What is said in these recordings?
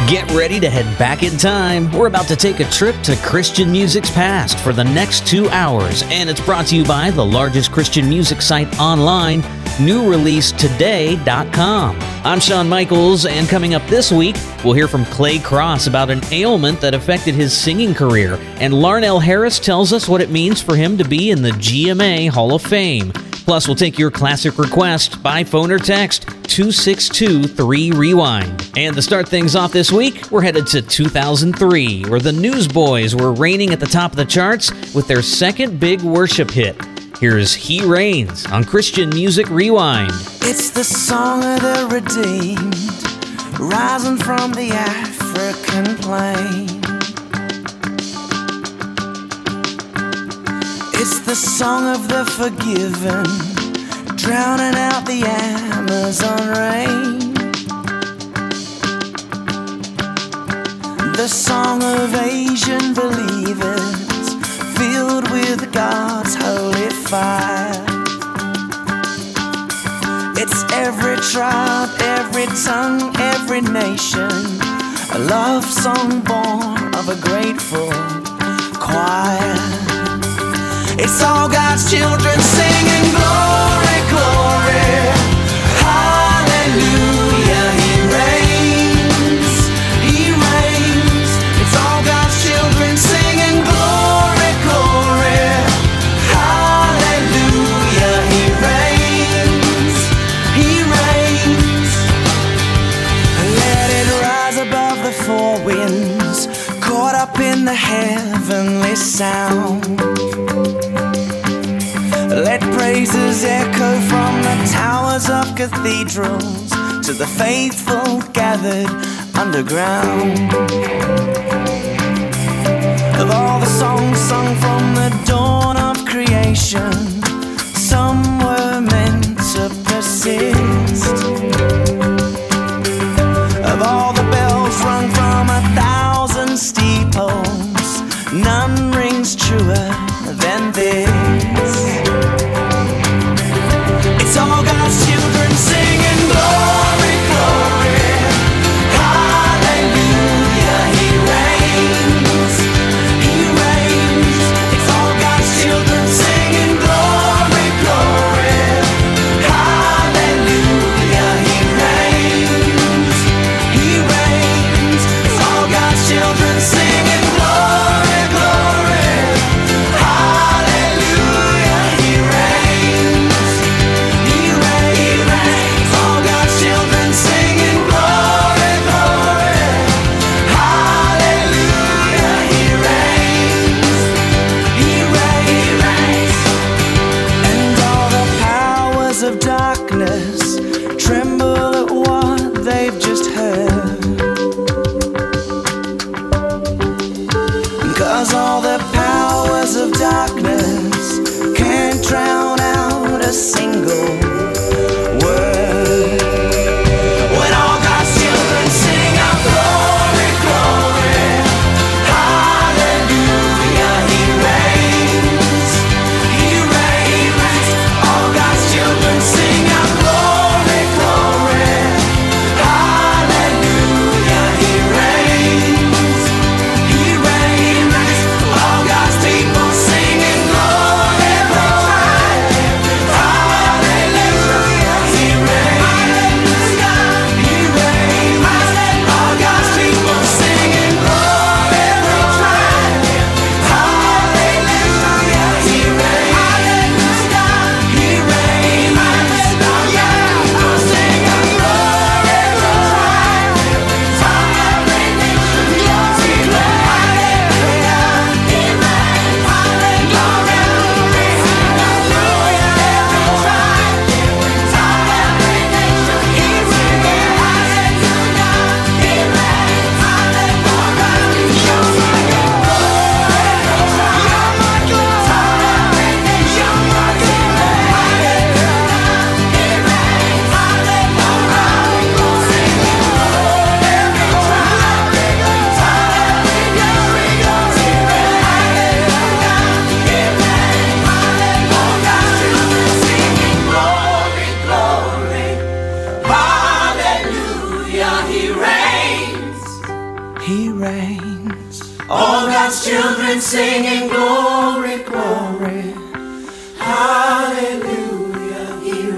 Get ready to head back in time. We're about to take a trip to Christian music's past for the next 2 hours, and it's brought to you by the largest Christian music site online, newreleasetoday.com. I'm Shawn Michaels, and coming up this week, we'll hear from Clay Cross about an ailment that affected his singing career, and Larnell Harris tells us what it means for him to be in the GMA Hall of Fame. Plus, we'll take your classic request by phone or text 262-3REWIND. And to start things off this week, we're headed to 2003, where the Newsboys were reigning at the top of the charts with their second big worship hit. Here's He Reigns on Christian Music Rewind. It's the song of the redeemed, rising from the African plain. It's the song of the forgiven, drowning out the Amazon rain. The song of Asian believers, filled with God's holy fire. It's every tribe, every tongue, every nation, a love song born of a grateful choir. It's all God's children singing glory, glory, hallelujah, He reigns, He reigns. It's all God's children singing glory, glory, hallelujah, He reigns, He reigns. Let it rise above the four winds, caught up in the heavenly sound. Let praises echo from the towers of cathedrals to the faithful gathered underground. Of all the songs sung from the dawn of creation, some were meant to persist. Of all the bells rung from 1,000 steeples, none rings truer than this. It's all God's children singing glory, glory, hallelujah, He reigns, He reigns. It's all God's children singing glory. and singing glory, glory. Hallelujah, he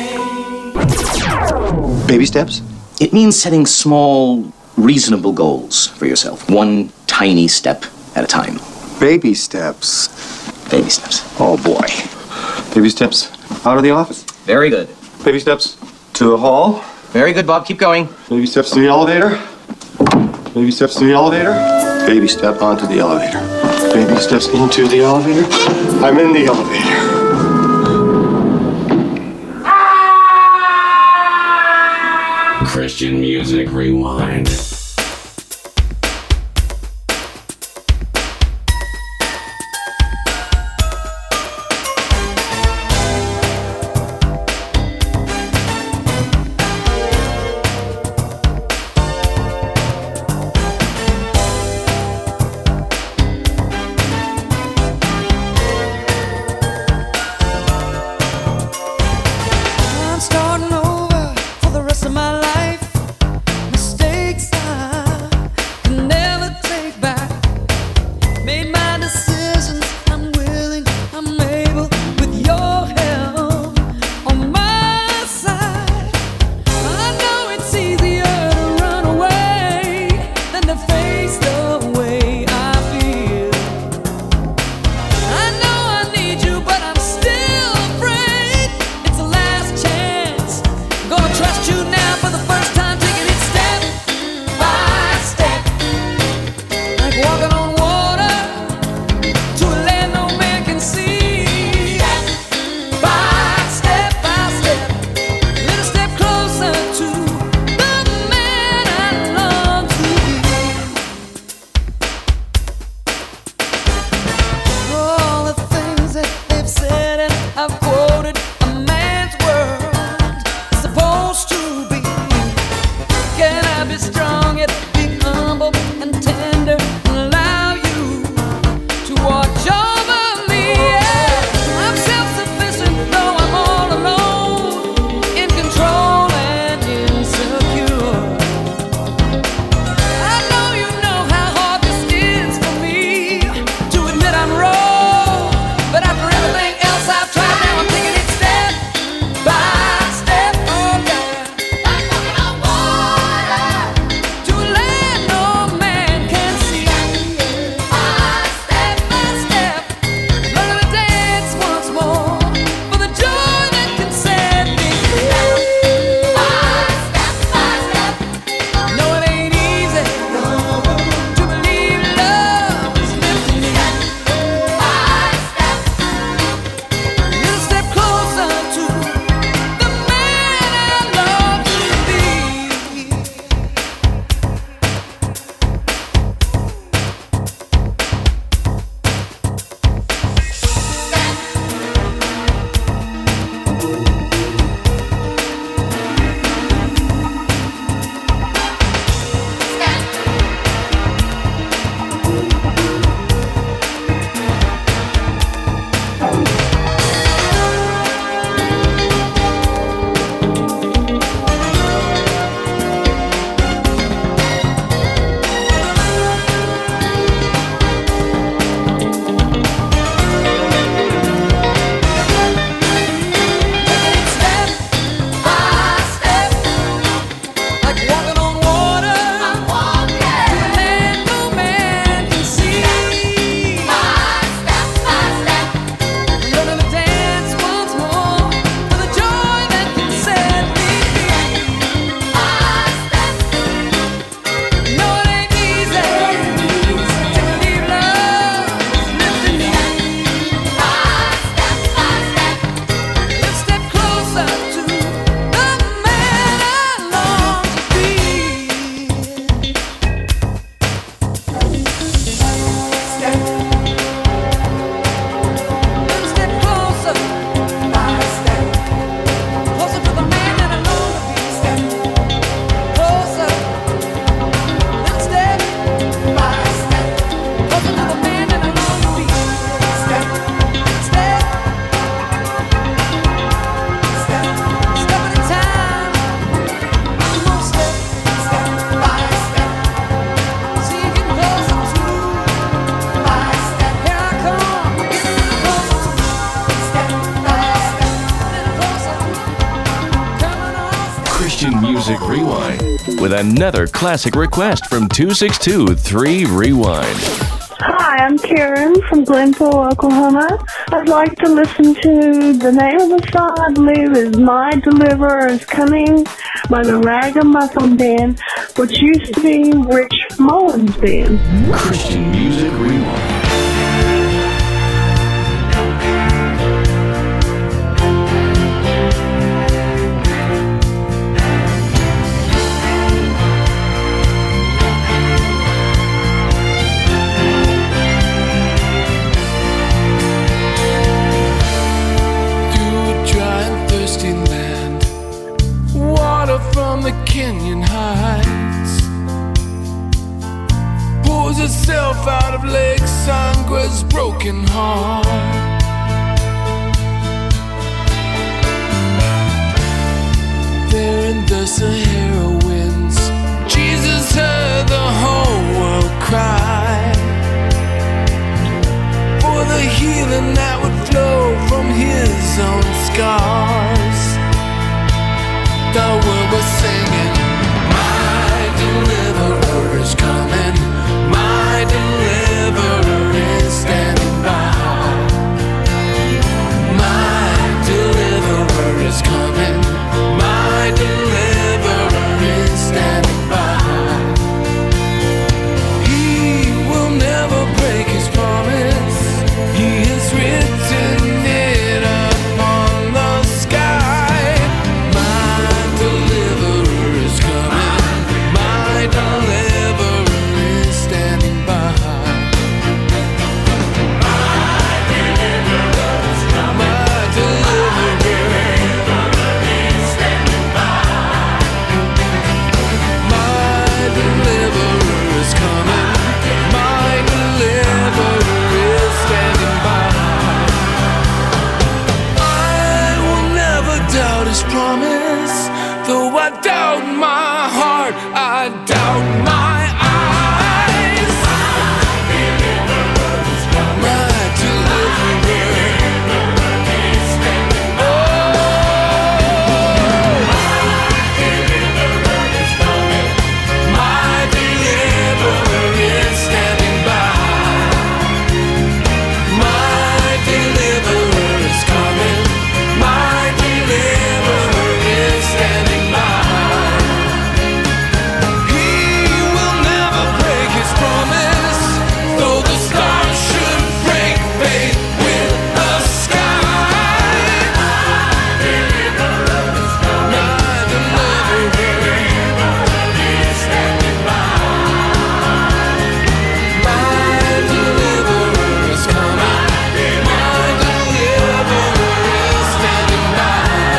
reigns. Baby steps? It means setting small, reasonable goals for yourself. One tiny step at a time. Baby steps. Baby steps. Oh, boy. Baby steps out of the office. Very good. Baby steps to the hall. Very good, Bob. Keep going. Baby steps to the elevator. Baby steps to the elevator. Baby step onto the elevator. Baby steps into the elevator. I'm in the elevator. Christian Music Rewind. I'm starting over for the rest of my life. Mistakes I Christian Music Rewind with another classic request from 262-3-REWIND. Hi, I'm Karen from Glenville, Oklahoma. I'd like to listen to the name of the song I believe is My Deliverer Is Coming by the Ragamuffin Band, which used to be Rich Mullins Band. Christian Music Rewind. From the Kenyan heights pours itself out of Lake Sangra's broken heart. There in the Sahara winds, Jesus heard the whole world cry for the healing that would flow from his own scars. The world was singing, my deliverer is coming, my deliverer is standing by. My deliverer is coming, my deliverer is standing by. He will never break his promise, he has written it upon the sky. Promise, though I doubt my heart, I doubt my eyes. My deliverer is standing by. My deliverer is standing by. My deliverer is coming. My deliverer is standing by. He will never break his promise, though the stars should break faith with the sky. My deliverer is coming. My deliverer is standing by. My deliverer is coming. My deliverer is standing by.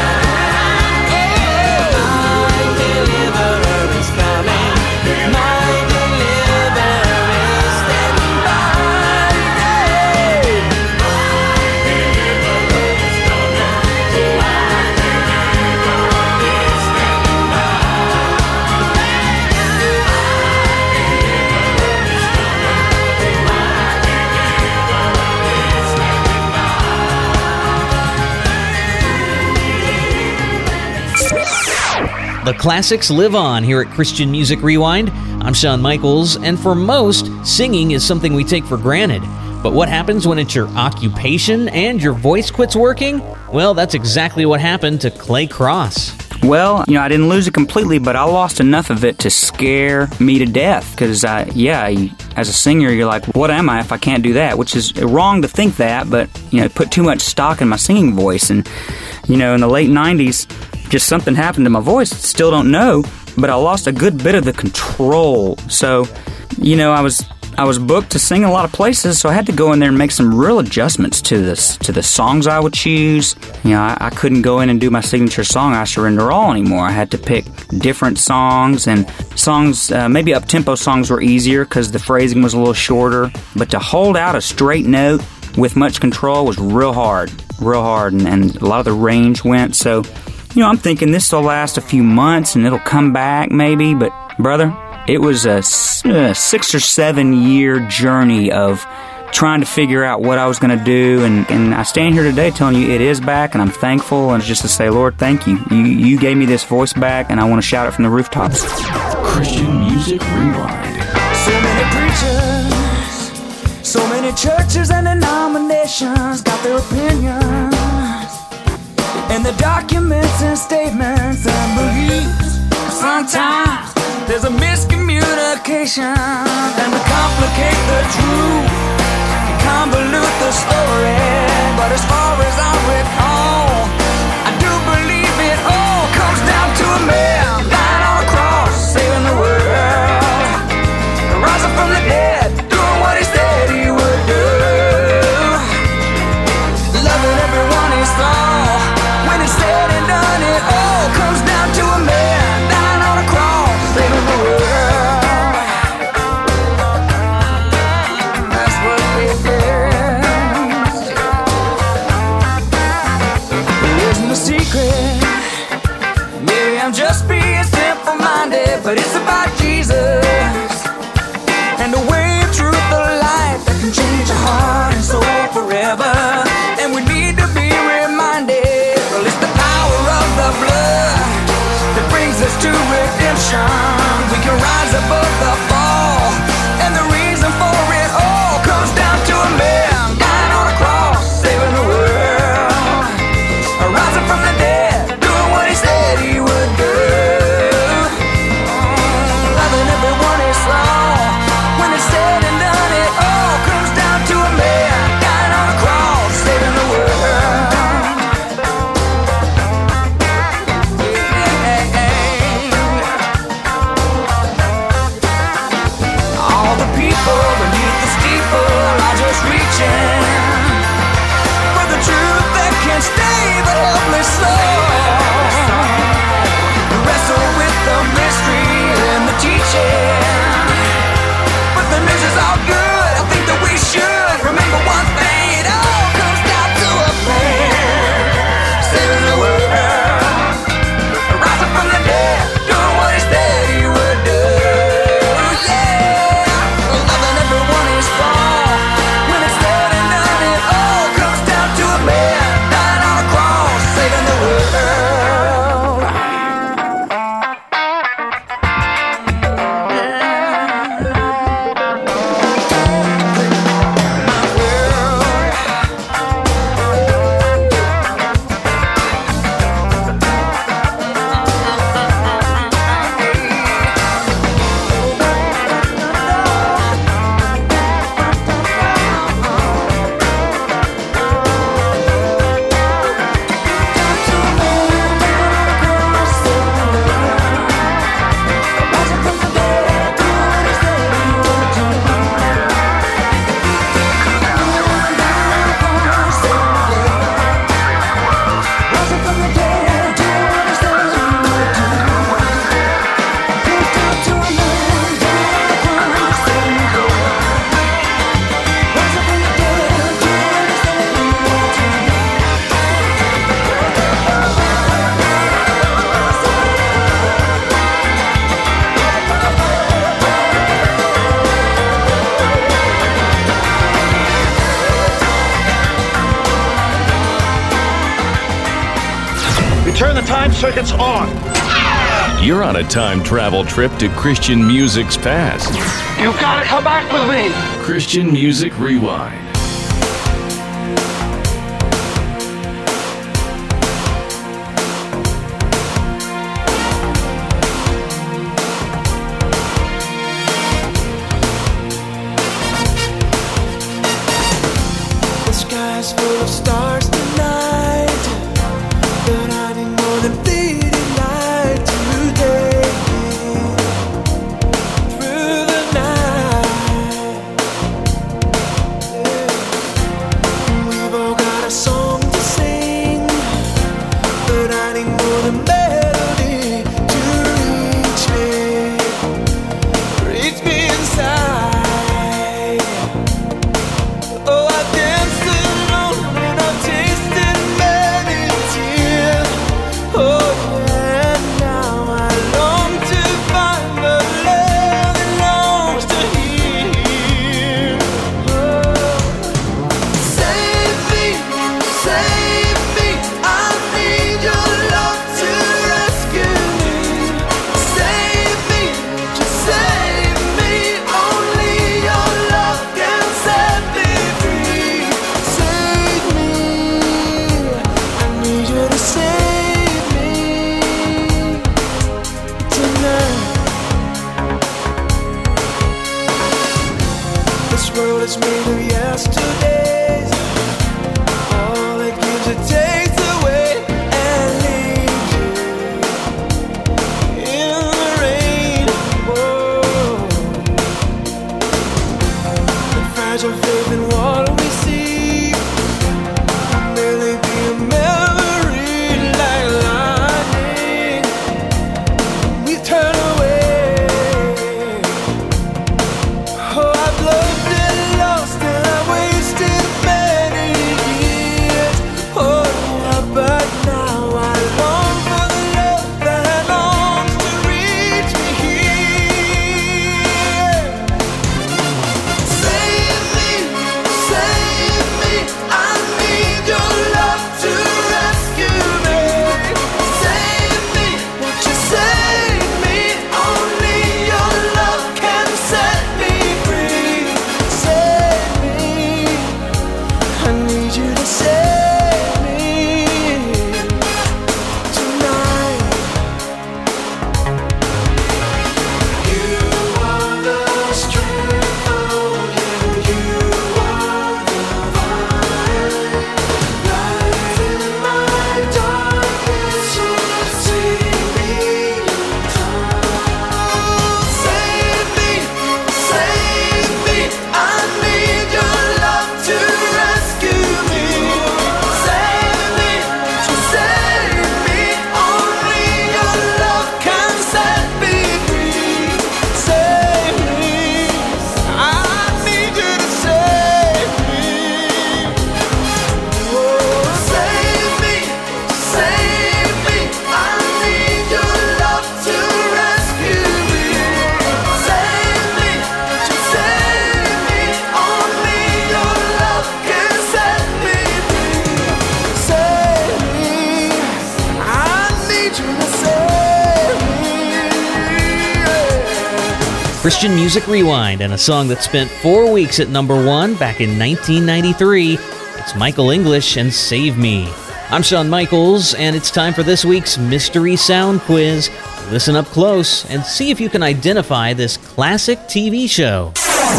The classics live on here at Christian Music Rewind. I'm Shawn Michaels, and for most, singing is something we take for granted. But what happens when it's your occupation and your voice quits working? Well, that's exactly what happened to Clay Cross. Well, I didn't lose it completely, but I lost enough of it to scare me to death. Because, as a singer, you're like, what am I if I can't do that? Which is wrong to think that, but, put too much stock in my singing voice. And, in the late 90s, just something happened to my voice. Still don't know, but I lost a good bit of the control. So, I was booked to sing in a lot of places, so I had to go in there and make some real adjustments to the songs I would choose. I couldn't go in and do my signature song, I Surrender All, anymore. I had to pick different songs, and songs, maybe up-tempo songs were easier because the phrasing was a little shorter, but to hold out a straight note with much control was real hard, and a lot of the range went, so, I'm thinking this will last a few months and it'll come back maybe, but, brother, it was a 6 or 7 year journey of trying to figure out what I was going to do, and I stand here today telling you it is back, and I'm thankful, and just to say, Lord, thank you. You gave me this voice back, and I want to shout it from the rooftops. Christian Music Rewind. So many preachers, so many churches and denominations got their opinions, and the documents and statements and beliefs. Sometimes there's a miscommunication, and to complicate the truth, convolute the story. But as far as I recall, I do believe it all comes down to a man dying on a cross, saving the world, rising from the dead, doing what he said he would do, loving everyone he saw. When it's said and done, it all comes down to a man dying on a cross, saving the world. That's what we did. It isn't a secret. Maybe I'm just being simple-minded, but it's about Jesus and the way of truth, the life that can change your heart and soul forever. And we need to be reminded, well, it's the power of the blood that brings us to redemption. We can rise above the fall, and the reason for it all comes down to a man dying on a cross, saving the world, rising from the dead, doing what he said he would do, loving everyone he saw. When it's said and done, it all comes down to a man dying on a cross, saving the world. All the people beneath the steeple are just reaching for the truth that can't stay but helpless soul. Wrestle with the mystery and the teaching, but the news is all good. I think that we should remember one thing. It all comes down to a man saving the world, rising from the dead, doing what he said he would do. Yeah, loving everyone he saw. When it's said and done, it all comes down to a man dying on a cross, saving the world. Turn the time circuits on. You're on a time travel trip to Christian music's past. You've got to come back with me. Christian Music Rewind. The sky's full of stars tonight, but I need more than fleeting light to take me through the night. Christian Music Rewind, and a song that spent 4 weeks at number 1 back in 1993. It's Michael English and Save Me. I'm Shawn Michaels, and it's time for this week's Mystery Sound Quiz. Listen up close and see if you can identify this classic TV show.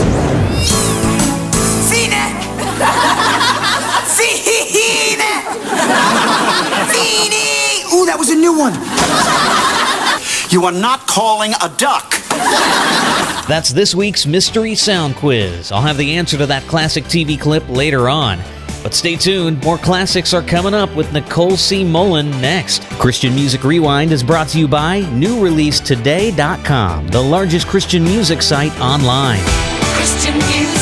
Ooh, that was a new one. You are not calling a duck. That's this week's Mystery Sound Quiz. I'll have the answer to that classic TV clip later on. But stay tuned, more classics are coming up with Nicole C. Mullen next. Christian Music Rewind is brought to you by NewReleaseToday.com, the largest Christian music site online. Christian music.